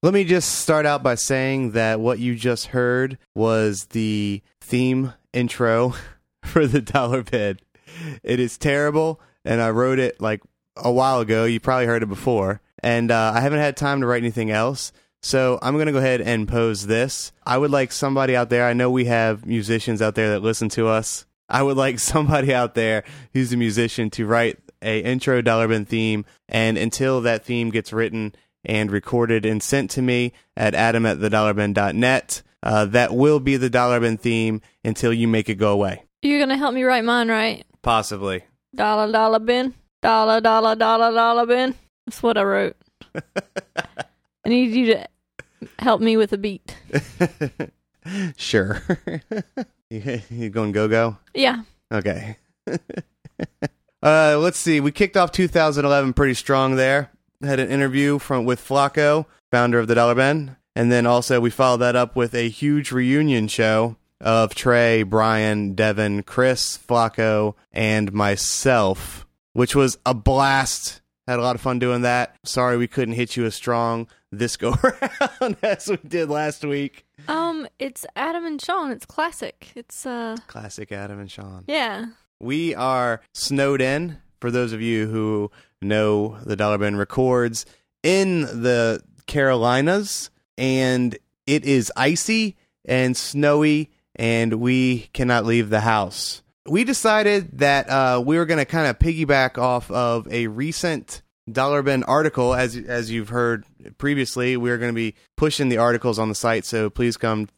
Let me just start out by saying that what you just heard was the theme intro for the Dollar Bin. It is terrible, and I wrote it like a while ago. You probably heard it before, and I haven't had time to write anything else. So I'm going to go ahead and pose this. I would like somebody out there, I know we have musicians out there that listen to us. I would like somebody out there who's a musician to write a intro Dollar Bin theme, and until that theme gets written and recorded and sent to me at adam@thedollar.bin.net, that will be the Dollar Bin theme until you make it go away. You're going to help me write mine, right? Possibly. Dollar, dollar bin. Dollar, dollar, dollar, dollar bin. That's what I wrote. I need you to help me with a beat. Sure. You going go-go? Yeah. Okay. Let's see. We kicked off 2011 pretty strong there. Had an interview with Flacco, founder of the Dollar Bin. And then also we followed that up with a huge reunion show of Trey, Brian, Devin, Chris, Flacco, and myself, which was a blast. Had a lot of fun doing that. Sorry we couldn't hit you as strong this go around as we did last week. It's Adam and Sean. It's classic. It's classic Adam and Sean. Yeah. We are snowed in. For those of you who know, the Dollar Bin records in the Carolinas, and it is icy and snowy, and we cannot leave the house. We decided that we were going to kind of piggyback off of a recent Dollar Bin article. As you've heard previously, we're going to be pushing the articles on the site, so please go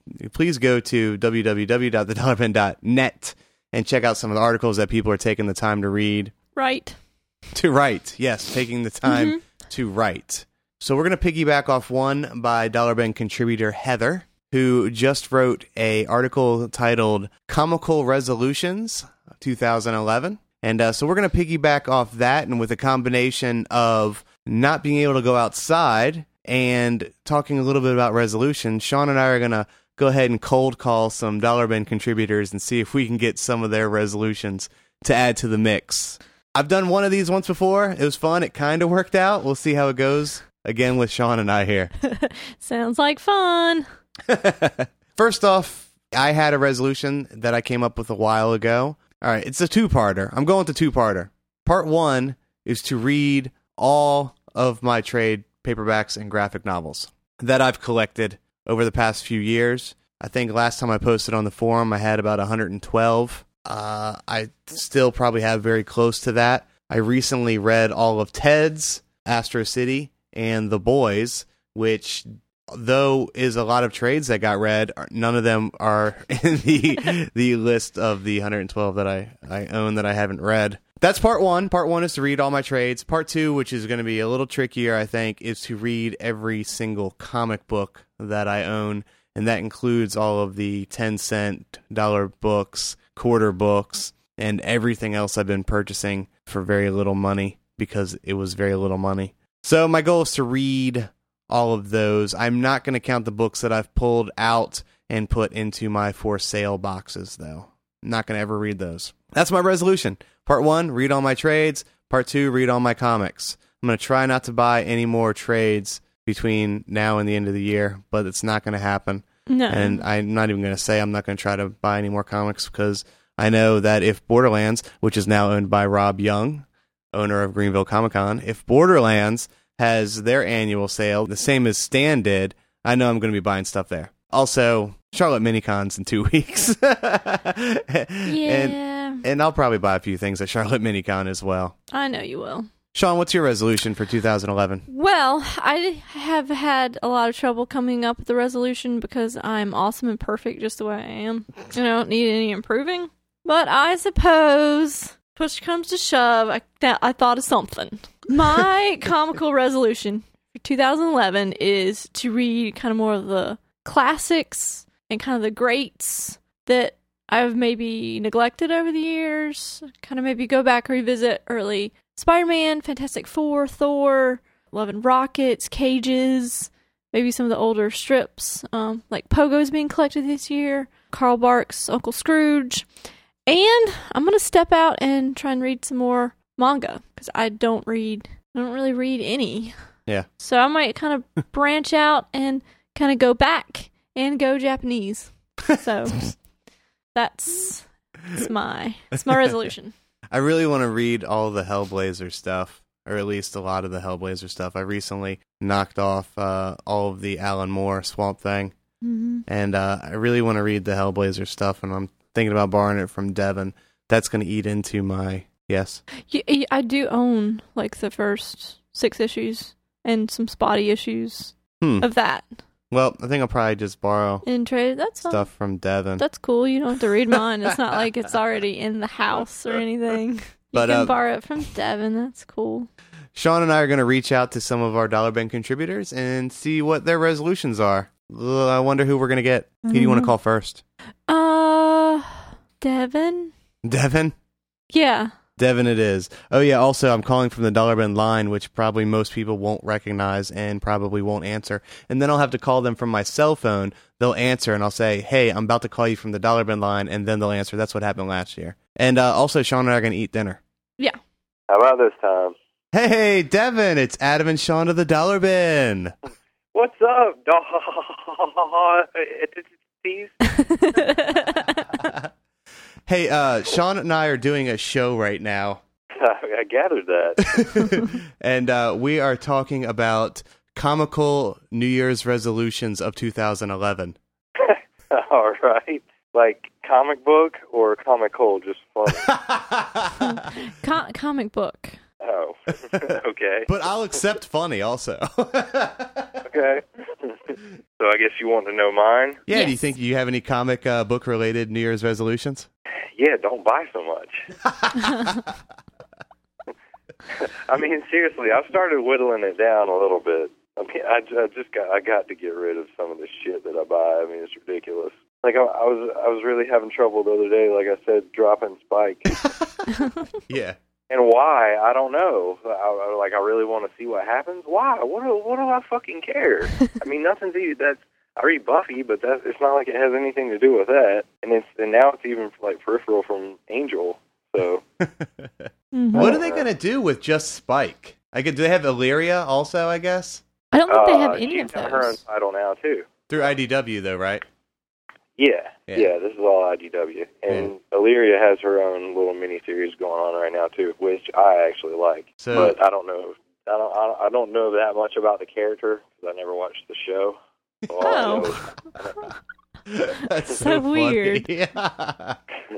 to www.thedollar.bin.net and check out some of the articles that people are taking the time to read. Right. To write, yes, taking the time to write. So we're going to piggyback off one by Dollar Bin contributor Heather, who just wrote a article titled Comical Resolutions 2011. And so we're going to piggyback off that, and with a combination of not being able to go outside and talking a little bit about resolution, Sean and I are going to go ahead and cold call some Dollar Bin contributors and see if we can get some of their resolutions to add to the mix. I've done one of these once before. It was fun. It kind of worked out. We'll see how it goes again with Sean and I here. Sounds like fun. First off, I had a resolution that I came up with a while ago. All right, it's a two-parter. I'm going to two-parter. Part one is to read all of my trade paperbacks and graphic novels that I've collected over the past few years. I think last time I posted on the forum, I had about 112. I still probably have very close to that. I recently read all of Ted's, Astro City, and The Boys, which, though is a lot of trades that got read, none of them are in the list of the 112 that I own that I haven't read. That's part one. Part one is to read all my trades. Part two, which is going to be a little trickier, I think, is to read every single comic book that I own, and that includes all of the 10-cent dollar books, quarter books, and everything else I've been purchasing for very little money because it was very little money. So my goal is to read all of those. I'm not going to count the books that I've pulled out and put into my for sale boxes, though. I'm not going to ever read those. That's my resolution. Part one, read all my trades. Part two, read all my comics. I'm going to try not to buy any more trades between now and the end of the year, but it's not going to happen. No. And I'm not even going to say I'm not going to try to buy any more comics because I know that if Borderlands, which is now owned by Rob Young, owner of Greenville Comic Con, if Borderlands has their annual sale, the same as Stan did, I know I'm going to be buying stuff there. Also, Charlotte Minicon's in 2 weeks. Yeah. And I'll probably buy a few things at Charlotte Minicon as well. I know you will. Sean, what's your resolution for 2011? Well, I have had a lot of trouble coming up with the resolution because I'm awesome and perfect just the way I am. I don't need any improving. But I suppose, push comes to shove, I thought of something. My comical resolution for 2011 is to read kind of more of the classics and kind of the greats that I've maybe neglected over the years. Kind of maybe go back, revisit early Spider-Man, Fantastic Four, Thor, Love and Rockets, Cages, maybe some of the older strips, like Pogo's being collected this year, Carl Barks' Uncle Scrooge. And I'm going to step out and try and read some more manga, because I don't really read any. Yeah. So I might kind of branch out and kind of go back and go Japanese. So that's my resolution. I really want to read all the Hellblazer stuff, or at least a lot of the Hellblazer stuff. I recently knocked off all of the Alan Moore Swamp Thing, and I really want to read the Hellblazer stuff, and I'm thinking about borrowing it from Devin. That's going to eat into my... Yes? I do own, like, the first 6 issues and some spotty issues of that. Well, I think I'll probably just borrow and trade stuff from Devin. That's cool. You don't have to read mine. It's not like it's already in the house or anything. You can borrow it from Devin. That's cool. Sean and I are going to reach out to some of our Dollar Bin contributors and see what their resolutions are. I wonder who we're going to get. Who do you want to call first? Devin? Devin? Yeah. Devin it is. Oh yeah, also I'm calling from the Dollar Bin line, which probably most people won't recognize and probably won't answer. And then I'll have to call them from my cell phone. They'll answer and I'll say, hey, I'm about to call you from the Dollar Bin line, and then they'll answer. That's what happened last year. And also Sean and I are going to eat dinner. Yeah. How about this time? Hey, Devin, it's Adam and Sean of the Dollar Bin. What's up, Hey, Sean and I are doing a show right now. I gathered that. And we are talking about comical New Year's resolutions of 2011. All right. Like comic book or comical, just funny? Comic book. Oh, okay. But I'll accept funny also. Okay. So I guess you want to know mine? Yeah, Yes. Do you think you have any comic book-related New Year's resolutions? Yeah, don't buy so much. I mean, seriously, I've started whittling it down a little bit. I mean, I got to get rid of some of the shit that I buy. I mean, it's ridiculous. Like I was really having trouble the other day. Like I said, dropping Spike. Yeah. And why? I don't know. I really want to see what happens. Why? What do I fucking care? I mean, nothing's easy. I read Buffy, but it's not like it has anything to do with that. And now it's even like peripheral from Angel. So What are they going to do with just Spike? Do they have Illyria also, I guess? I don't think they have any she's of got her own those. title now too. Through IDW, though, right? Yeah. This is all IDW, and Illyria has her own little mini-series going on right now too, which I actually like. So, but I don't know. I don't know that much about the character because I never watched the show. So all I know is, that's so funny. weird. Yeah.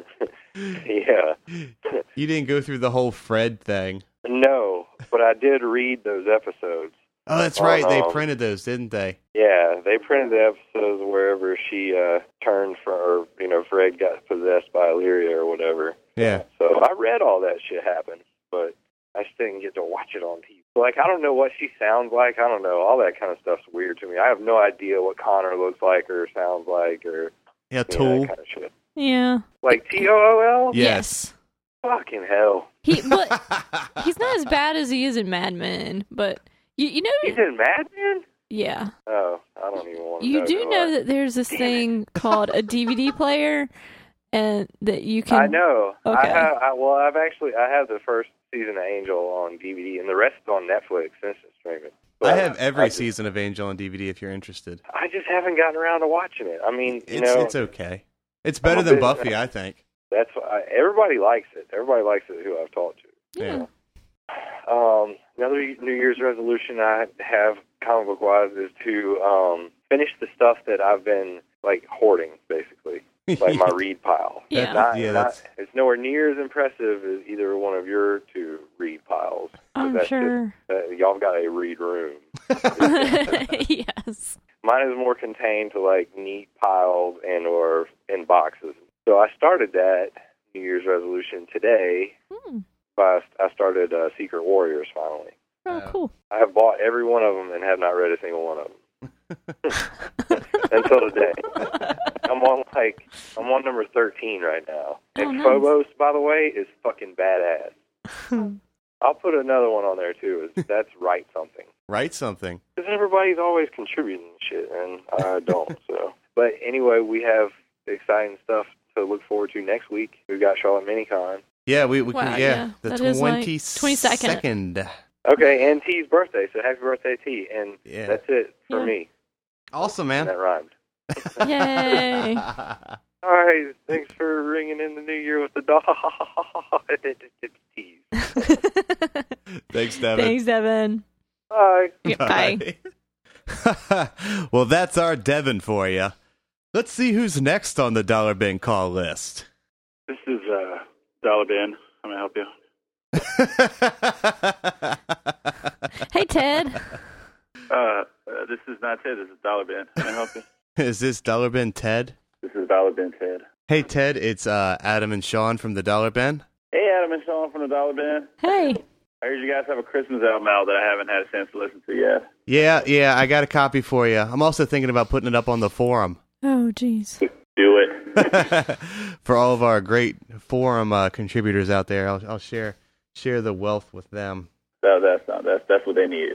yeah. You didn't go through the whole Fred thing. No, but I did read those episodes. Oh, that's right. They printed those, didn't they? Yeah, they printed the episodes wherever she turned from, or Fred got possessed by Illyria or whatever. Yeah. So I read all that shit happen, but I just didn't get to watch it on TV. Like, I don't know what she sounds like. I don't know. All that kind of stuff's weird to me. I have no idea what Connor looks like or sounds like or Tool. that kind of shit. Yeah. Like Tool? Yes. Fucking hell. He's not as bad as he is in Mad Men, but you know. He's in Mad Men? Yeah. Oh, I don't even want to know. You do know that there's this thing called a DVD player, and that you can. I know. Okay. I have the first season of Angel on DVD, and the rest is on Netflix instant streaming. But I have every season of Angel on DVD if you're interested. I just haven't gotten around to watching it. I mean, It's okay. It's better than Buffy, I think. That's everybody likes it. Everybody likes it who I've talked to. Yeah. Another New Year's resolution I have comic book wise is to finish the stuff that I've been like hoarding, basically, like my read pile. Yeah. It's nowhere near as impressive as either one of your two read piles. I'm sure. Y'all got a read room. Yes. Mine is more contained to like neat piles and or in boxes. So I started that New Year's resolution today. I started Secret Warriors finally. Oh, cool. I have bought every one of them and have not read a single one of them until today. I'm on number 13 right now. And nice. Phobos, by the way, is fucking badass. I'll put another one on there too. That's Write Something. Write Something. Because everybody's always contributing shit, and I don't. So, but anyway, we have exciting stuff to look forward to next week. We've got Charlotte Minicon. Yeah, we Wow, can. yeah. The That is, like, 22nd. Okay, and T's birthday, so happy birthday, T. And Yeah. that's it for Yeah. me. Awesome, And man. that rhymed. Yay. All right, thanks for ringing in the new year with the dog. T's. Thanks, Devin. Thanks, Devin. Bye. Yeah, bye. Well, that's our Devin for you. Let's see who's next on the Dollar Bin call list. This is Dollar Bin. How may I help you? Hey, Ted. This is not Ted. This is Dollar Bin. How may I help you? Is this Dollar Bin Ted? This is Dollar Bin Ted. Hey, Ted, it's Adam and Sean from the Dollar Bin. Hey, Adam and Sean from the Dollar Bin. Hey. I heard you guys have a Christmas album out that I haven't had a chance to listen to yet. Yeah, I got a copy for you. I'm also thinking about putting it up on the forum. Oh, jeez. Do it. For all of our great forum contributors out there, I'll share the wealth with them. That's what they needed.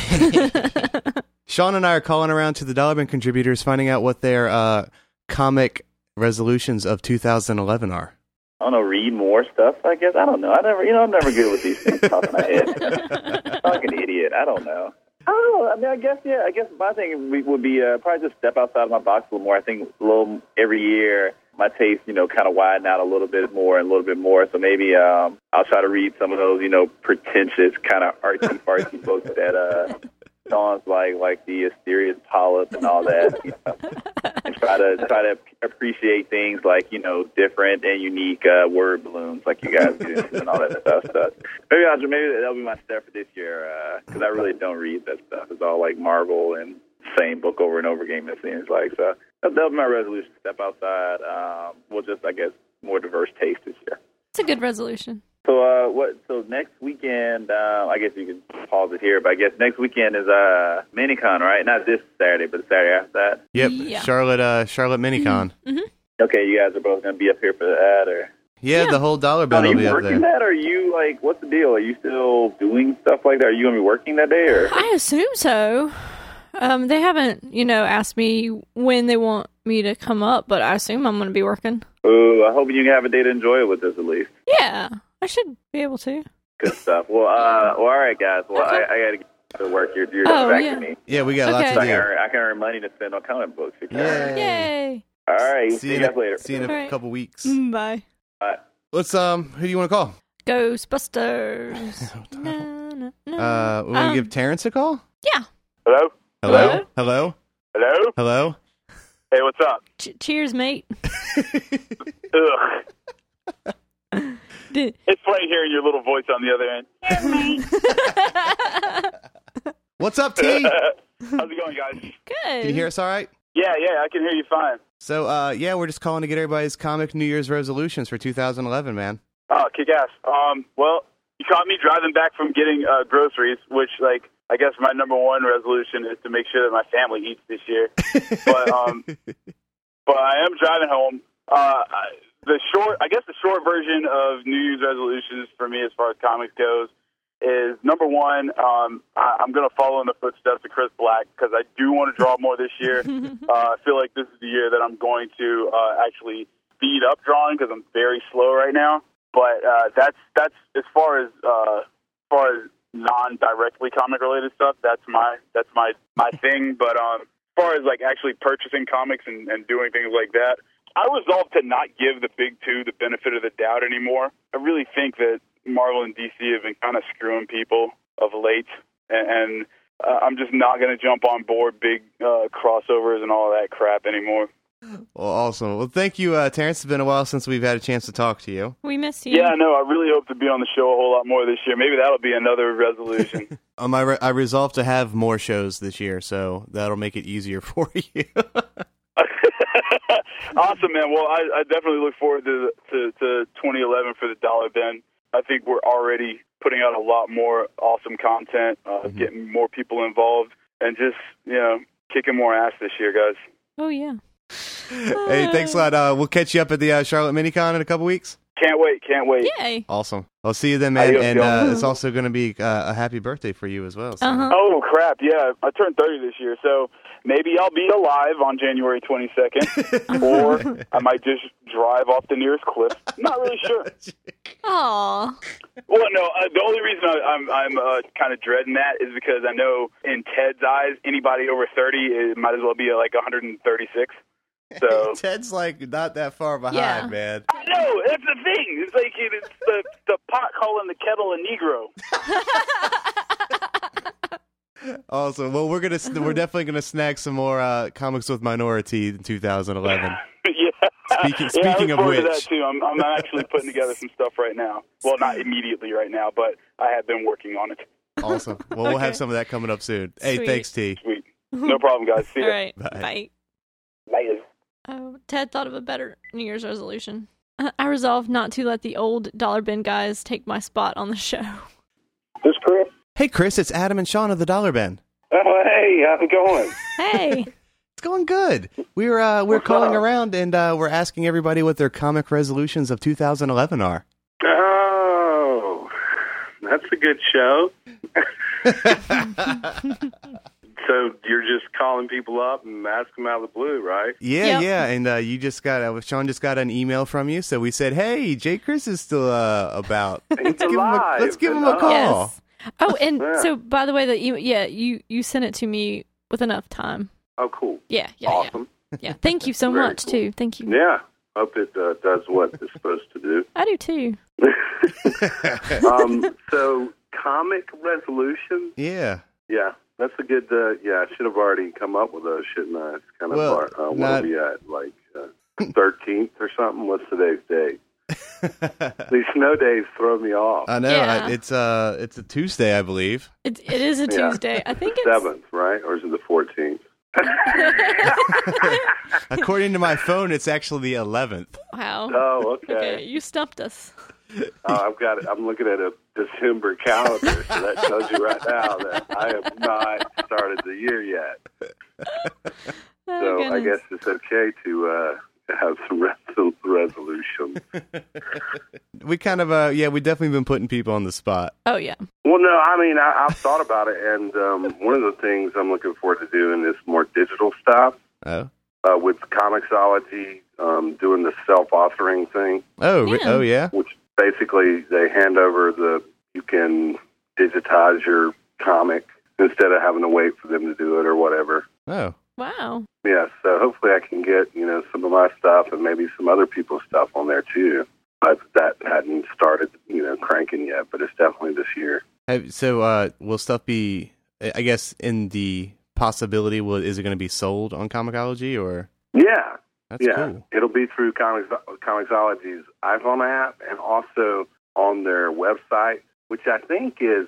Sean and I are calling around to the Dollar Bin contributors, finding out what their comic resolutions of 2011 are. I don't know, read more stuff, I guess. I don't know. I'm never good with these things off my head. I'm like an idiot. I don't know. I mean, I guess my thing would be probably just step outside of my box a little more. I think every year my taste, kind of widen out a little bit more. So maybe I'll try to read some of those, pretentious kind of artsy-fartsy books that songs like the Asterius Polyp and all that, and try to appreciate things like different and unique word balloons like you guys do and all that stuff. So maybe that'll be my step for this year because I really don't read that stuff. It's all like Marvel and same book over and over again. It seems like so. That'll be my resolution: step outside. We'll just, I guess, more diverse taste this year. It's a good resolution. So So next weekend, I guess you can pause it here, but I guess next weekend is Minicon, right? Not this Saturday, but the Saturday after that. Yep, Yeah. Charlotte Minicon. Mm-hmm. Okay, you guys are both going to be up here for that, or? Yeah, the whole Dollar Bin Are will be you up working there. that, or are you what's the deal? Are you still doing stuff like that? Are you going to be working that day, or? I assume so. They haven't, asked me when they want me to come up, but I assume I'm going to be working. Oh, I hope you have a day to enjoy it with us at least. Yeah, I should be able to. Good stuff. Well, all right, guys. Well, Okay. I got to get to work. You're Oh, back yeah. to me. Yeah, we got lots Okay. to I do. can earn money to spend on comic books. Yay. Yay. All right. See you you guys later. See you in a Alright. couple weeks. Bye. Bye. Let's who do you want to call? Ghostbusters. Na, na, na. We want to give Terrence a call? Yeah. Hello? Hello? Hello? Hello? Hello? Hey, what's up? Cheers, mate. Ugh. Did- It's funny hearing your little voice on the other end. What's up, T? How's it going, guys? Good. Can you hear us all right? Yeah, I can hear you fine. So, we're just calling to get everybody's comic New Year's resolutions for 2011, man. Oh, kick-ass. Well, you caught me driving back from getting groceries, which, I guess my number one resolution is to make sure that my family eats this year. But I am driving home. The short version of New Year's resolutions for me as far as comics goes is, number one, I'm going to follow in the footsteps of Chris Black because I do want to draw more this year. I feel like this is the year that I'm going to actually speed up drawing because I'm very slow right now. But that's as far as non-directly comic-related stuff. That's my thing. But as far as actually purchasing comics and doing things like that, I resolved to not give the big two the benefit of the doubt anymore. I really think that Marvel and DC have been kind of screwing people of late, and I'm just not going to jump on board big crossovers and all that crap anymore. Well, awesome. Well, thank you, Terrence. It's been a while since we've had a chance to talk to you. We miss you. Yeah, no, I really hope to be on the show a whole lot more this year. Maybe that'll be another resolution. I resolved to have more shows this year, so that'll make it easier for you. Awesome, man. Well, I definitely look forward to 2011 for the Dollar Bin. I think we're already putting out a lot more awesome content, getting more people involved, and just, kicking more ass this year, guys. Oh, yeah. Hey, thanks a lot. We'll catch you up at the Charlotte Minicon in a couple weeks. Can't wait. Yay. Awesome. I'll see you then, man. Adios, And y'all. it's also going to be a happy birthday for you as well. So. Uh-huh. Oh, crap, yeah. I turned 30 this year, so maybe I'll be alive on January 22nd, or I might just drive off the nearest cliff. Not really sure. Aw. Well, no, the only reason I'm kind of dreading that is because I know in Ted's eyes, anybody over 30 it might as well be like 136. So Ted's like not that far behind, Yeah. man. I know, that's the thing. It's like it's the pot calling the kettle a Negro. Awesome. Well, we're definitely gonna snag some more comics with Minority in 2011. Yeah. Speaking I of look forward to which. that too. I'm actually putting together some stuff right now. Well, not immediately right now, but I have been working on it. Awesome. Well, we'll have Okay. some of that coming up soon. Hey, Sweet. thanks, T. Sweet. No problem, guys. See All ya. right. Bye. Bye. Later. Oh, Ted thought of a better New Year's resolution. I resolved not to let the old dollar bin guys take my spot on the show. This Chris? Hey, Chris, it's Adam and Sean of the Dollar Bin. Oh, hey, how's it going? Hey. It's going good. We're What's calling up? around and we're asking everybody what their comic resolutions of 2011 are. Oh, that's a good show. So you're just calling people up and asking them out of the blue, right? Yeah, Yep. yeah, and you just got Sean just got an email from you, so we said, "Hey, Jay Chris is still about. He's alive. Let's give him a call." Yes. Oh, and Yeah. so by the way, you sent it to me with enough time. Oh, cool. Yeah. Awesome. Yeah. Thank you so Very much cool. too. Thank you. Yeah. Hope it does what it's supposed to do. I do too. So comic resolution? Yeah. Yeah, that's a good. I should have already come up with those, shouldn't I? It's kind of Well, what not- are we at? Like 13th or something? What's today's date? These snow days throw me off. I know. Yeah. It's a Tuesday, I believe. It is a Yeah. Tuesday. I think it's 7th, right? Or is it the 14th? According to my phone, it's actually the 11th. Wow. Oh, Okay, okay. you stumped us. I've got it. I'm looking at a December calendar, so that tells you right now that I have not started the year yet. Oh, So I goodness. guess it's okay to have some resolutions. We kind of we definitely been putting people on the spot. Oh yeah. Well, no, I mean, I've thought about it, and one of the things I'm looking forward to doing is more digital stuff Oh. with Comixology, doing the self-authoring thing, Yeah. Yeah. which basically they hand over you can digitize your comic instead of having to wait for them to do it or whatever. Oh. Wow. Yeah, so hopefully I can get, some of my stuff and maybe some other people's stuff on there too. But that hadn't started, cranking yet, but it's definitely this year. Will stuff be? I guess in the possibility, is it going to be sold on Comixology or? Yeah. That's Yeah, cool. it'll be through Comixology's iPhone app and also on their website, which I think is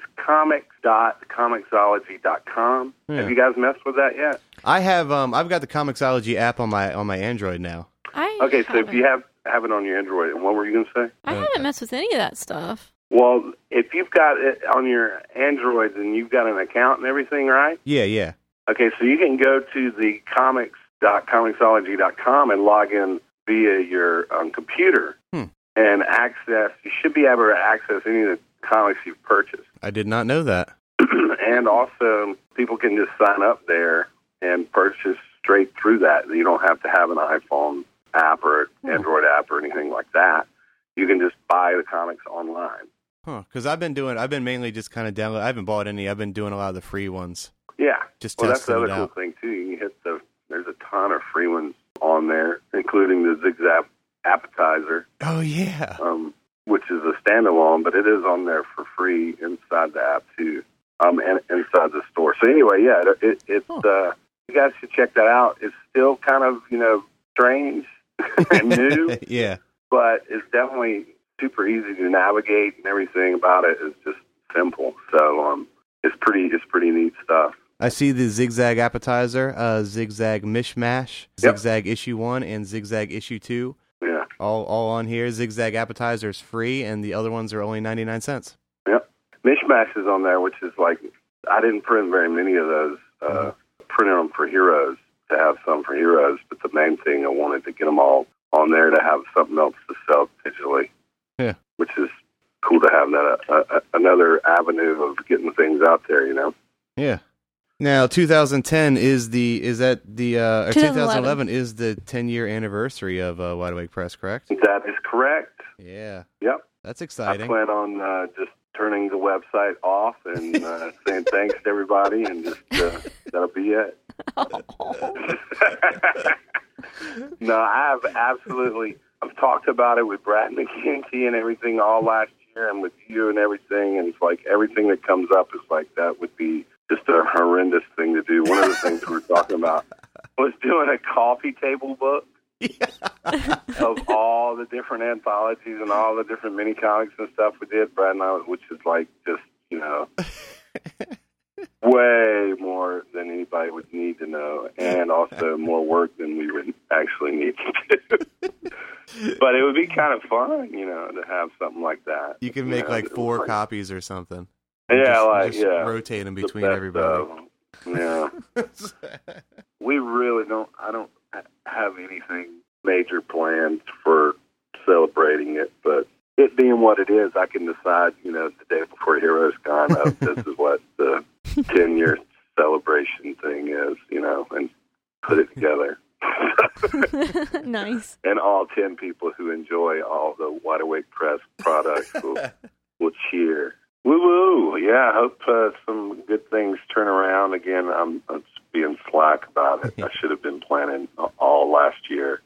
comics.comixology.com. Yeah. Have you guys messed with that yet? I have. I've got the Comixology app on my Android now. Okay, so if you have it on your Android, and what were you going to say? I haven't messed with any of that stuff. Well, if you've got it on your Android, then you've got an account and everything, right? Yeah. Okay, so you can go to the comics.comixology.com and log in via your computer and access. You should be able to access any of the comics you've purchased. I did not know that. And also, people can just sign up there and purchase straight through that. You don't have to have an iPhone app or Android app or anything like that. You can just buy the comics online. Huh? Because I've been mainly just kind of download. I haven't bought any. I've been doing a lot of the free ones. Yeah. Just Well, that's the testing other it cool out. thing, too. You can hit there's a ton of free ones on there, including the Zigzag Appetizer, Oh yeah. which is a standalone, but it is on there for free inside the app, too, and inside the store. So anyway, yeah, it's you guys should check that out. It's still kind of, strange and new, Yeah. but it's definitely super easy to navigate, and everything about it is just simple. So it's pretty neat stuff. I see the Zigzag Appetizer, Zigzag Mishmash, Yep. Zigzag Issue 1, and Zigzag Issue 2. Yeah. All on here. Zigzag Appetizer is free, and the other ones are only 99 cents. Yep. Mishmash is on there, which is like, I didn't print very many of those. Printed them for Heroes, to have some for Heroes, but the main thing, I wanted to get them all on there to have something else to sell digitally. Yeah. Which is cool to have that another avenue of getting things out there, Yeah. Now, 2010 is the 2011 is the 10-year anniversary of Wide Awake Press, correct? That is correct. Yeah. Yep. That's I exciting. plan on just turning the website off and saying thanks to everybody, and just that'll be it. No, I have absolutely. I've talked about it with Brad McGinty and everything all last year, and with you and everything, and it's like everything that comes up is like that would be just a horrendous thing to do. One of the things we were talking about was doing a coffee table book of all the different anthologies and all the different mini comics and stuff we did, Brad and I, which is like just, way more than anybody would need to know, and also more work than we would actually need to do. But it would be kind of fun, to have something like that. You can make like 4 copies or something. Yeah, just rotate them between everybody. Yeah. We really don't. I don't have anything major planned for celebrating it, but it being what it is, I can decide, the day before Heroes Con, this is what the 10-year celebration thing is, and put it together. Nice. And all 10 people who enjoy all the Wide Awake Press products will cheer. Woo-woo. Yeah, I hope some good things turn around. Again, I'm just being slack about it. I should have been planning all last year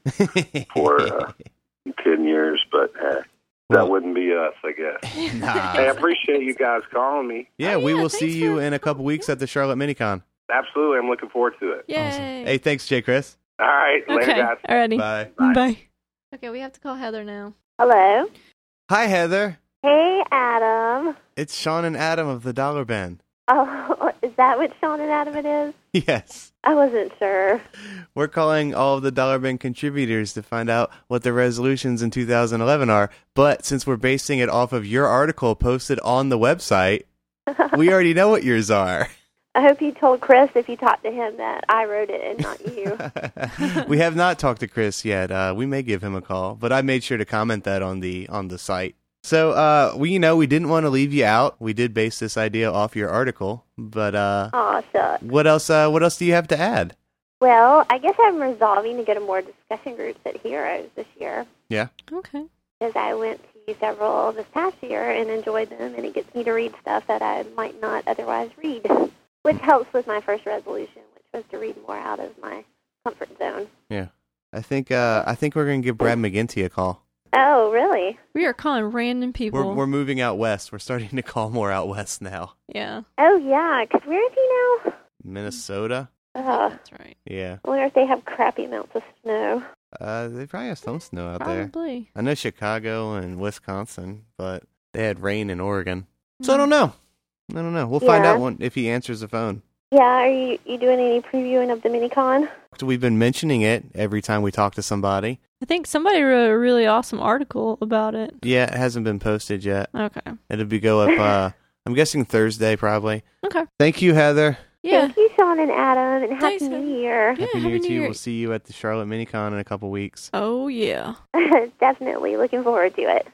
for 10 years, but that wouldn't be us, I guess. Nah. Hey, I appreciate you guys calling me. Yeah, we will see you in a couple weeks at the Charlotte Minicon. Absolutely. I'm looking forward to it. Yay. Awesome. Hey, thanks, J. Chris. All right. Later, guys. Alrighty. Bye. Bye. Okay, we have to call Heather now. Hello. Hi, Heather. Hey, Adam. It's Sean and Adam of the Dollar Band. Oh, is that what Sean and Adam it is? Yes. I wasn't sure. We're calling all of the Dollar Band contributors to find out what their resolutions in 2011 are. But since we're basing it off of your article posted on the website, we already know what yours are. I hope you told Chris, if you talked to him, that I wrote it and not you. We have not talked to Chris yet. We may give him a call, but I made sure to comment that on the site. So, we didn't want to leave you out. We did base this idea off your article, but Aw, shucks. what else do you have to add? Well, I guess I'm resolving to go to more discussion groups at Heroes this year. Yeah. Okay. Because I went to several this past year and enjoyed them, and it gets me to read stuff that I might not otherwise read, which helps with my first resolution, which was to read more out of my comfort zone. Yeah. I think we're going to give Brad McGinty a call. Oh, really? We are calling random people. We're moving out west. We're starting to call more out west now. Yeah. Oh, yeah, because where is he now? Minnesota? That's right. Yeah. I wonder if they have crappy amounts of snow. They probably have some snow out there. Probably. I know Chicago and Wisconsin, but they had rain in Oregon. So I don't know. We'll find out if he answers the phone. Yeah, are you doing any previewing of the Minicon? We've been mentioning it every time we talk to somebody. I think somebody wrote a really awesome article about it. Yeah, it hasn't been posted yet. Okay. It'll go up, I'm guessing Thursday, probably. Okay. Thank you, Heather. Yeah. Thank you, Sean and Adam, and Happy Thanks, New Heather. Year. Yeah, Happy New Year to you. We'll see you at the Charlotte Minicon in a couple weeks. Oh, yeah. Definitely looking forward to it.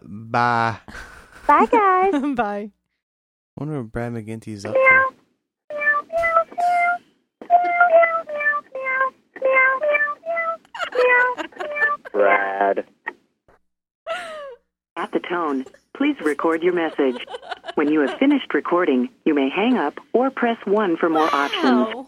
Bye. Bye, guys. Bye. I wonder what Brad McGinty's up Meow. to. Meow, meow, meow. Meow, meow, meow. Meow, meow, meow. Meow, meow. Brad. At the tone, please record your message. When you have finished recording, you may hang up or press 1 for more options.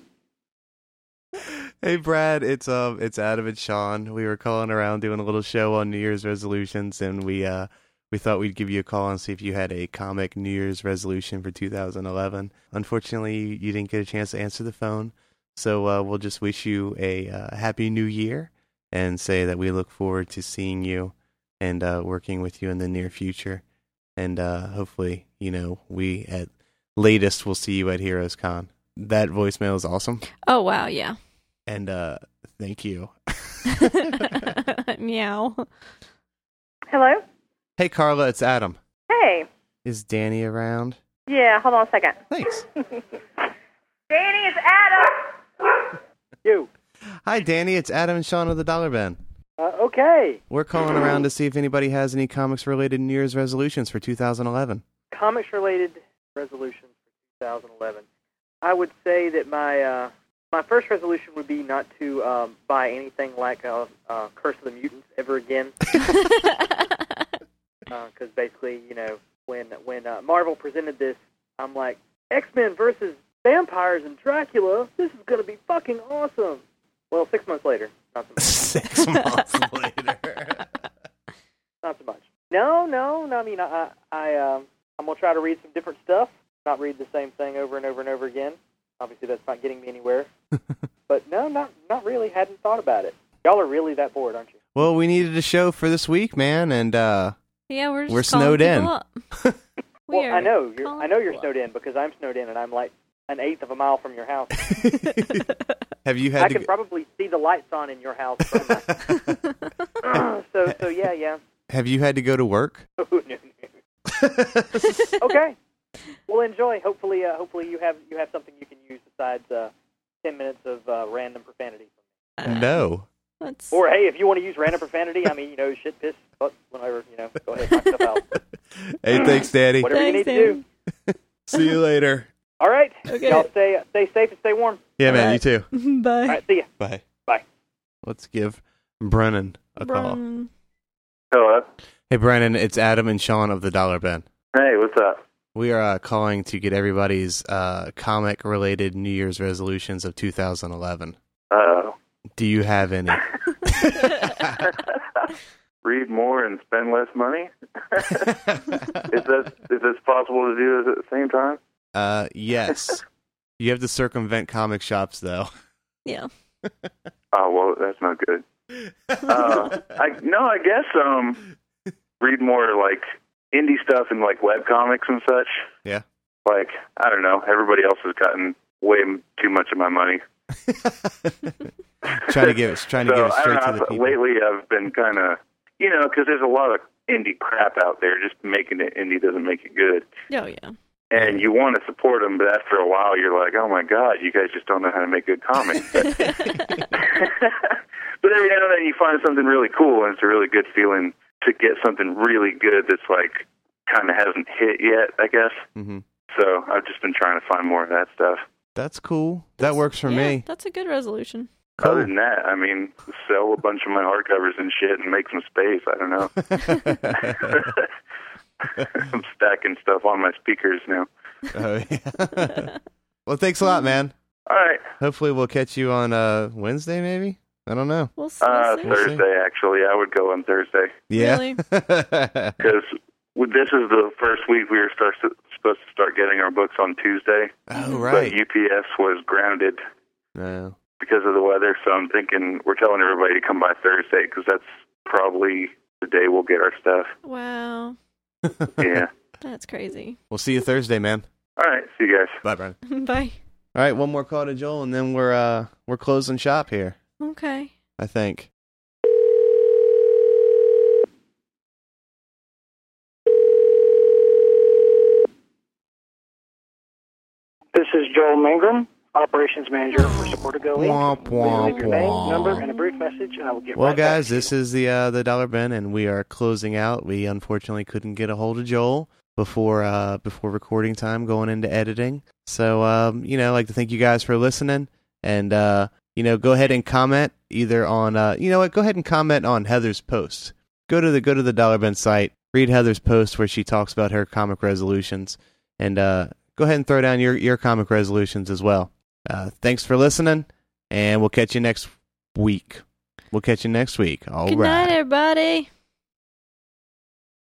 Hey Brad, it's Adam and Sean. We were calling around doing a little show on New Year's resolutions, and we thought we'd give you a call and see if you had a comic New Year's resolution for 2011. Unfortunately, you didn't get a chance to answer the phone, so we'll just wish you a happy New Year and say that we look forward to seeing you and working with you in the near future. And hopefully, we at latest will see you at Heroes Con. That voicemail is awesome. Oh, wow, yeah. And thank you. Meow. Hello? Hey, Carla, it's Adam. Hey. Is Danny around? Yeah, hold on a second. Thanks. Danny, it's Adam. You. Hi, Danny. It's Adam and Sean of the Dollar Band. Okay. We're calling around to see if anybody has any comics-related New Year's resolutions for 2011. Comics-related resolutions for 2011. I would say that my first resolution would be not to buy anything like Curse of the Mutants ever again. Because basically, when Marvel presented this, I'm like, X-Men versus vampires and Dracula, this is going to be fucking awesome. Well, 6 months later, not so much. 6 months later. Not so much. No. I mean, I'm going to try to read some different stuff, not read the same thing over and over and over again. Obviously, that's not getting me anywhere. But no, not really. Hadn't thought about it. Y'all are really that bored, aren't you? Well, we needed a show for this week, man, and yeah, we're we're snowed in. Well, I know you're snowed in because I'm snowed in, and I'm like an eighth of a mile from your house. Have you had? I can probably see the lights on in your house. So yeah. Have you had to go to work? Okay. Well, enjoy. Hopefully you have something you can use besides 10 minutes of random profanity. No. Or hey, if you want to use random profanity, I mean, shit, piss, fuck, whatever, go ahead, knock stuff out. Hey, thanks, Daddy. Whatever you need to do. See you later. All right. Okay. Y'all stay safe and stay warm. Yeah, man, right. you too. Bye. All right, see ya. Bye. Bye. Let's give Brennan a call. Hello. Hey, Brennan, it's Adam and Sean of the Dollar Bin. Hey, what's up? We are calling to get everybody's comic-related New Year's resolutions of 2011. Uh-oh. Do you have any? Read more and spend less money? Is this possible to do at the same time? Yes. You have to circumvent comic shops, though. Yeah. Oh, well, that's not good. I guess read more, like, indie stuff and, like, web comics and such. Yeah. Like, I don't know, everybody else has gotten way too much of my money. trying to give it straight to the people. Lately, I've been kind of, because there's a lot of indie crap out there. Just making it indie doesn't make it good. Oh, yeah. And you want to support them, but after a while, you're like, oh, my God, you guys just don't know how to make good comics. But every now and then you find something really cool, and it's a really good feeling to get something really good that's, like, kind of hasn't hit yet, I guess. Mm-hmm. So I've just been trying to find more of that stuff. That cool. That works for me. That's a good resolution. Cool. Other than that, I mean, sell a bunch of my hardcovers and shit and make some space. I don't know. I'm stacking stuff on my speakers now. Oh, yeah. Well, thanks a lot, man. All right. Hopefully we'll catch you on Wednesday, maybe? I don't know. We'll see. Thursday, actually. I would go on Thursday. Yeah. Really? Because this is the first week we were supposed to start getting our books on Tuesday. Oh, right. But UPS was grounded No. because of the weather, so I'm thinking we're telling everybody to come by Thursday because that's probably the day we'll get our stuff. Wow. Yeah. That's crazy. We'll see you Thursday, man. All right. See you guys. Bye, Brian. Bye. All right, one more call to Joel, and then we're closing shop here, Okay. I think. This is Joel Mangrum, Operations Manager for Supportigo Inc. Womp, womp, Leave your name, womp. number, and a brief message, and I will get Well, right back guys, to you. this is the Dollar Bin, and we are closing out. We unfortunately couldn't get a hold of Joel before recording time, going into editing. So, I'd like to thank you guys for listening, and go ahead and comment either on go ahead and comment on Heather's post. Go to the Dollar Bin site, read Heather's post where she talks about her comic resolutions, and go ahead and throw down your comic resolutions as well. Thanks for listening, and we'll catch you next week. All Good night, everybody.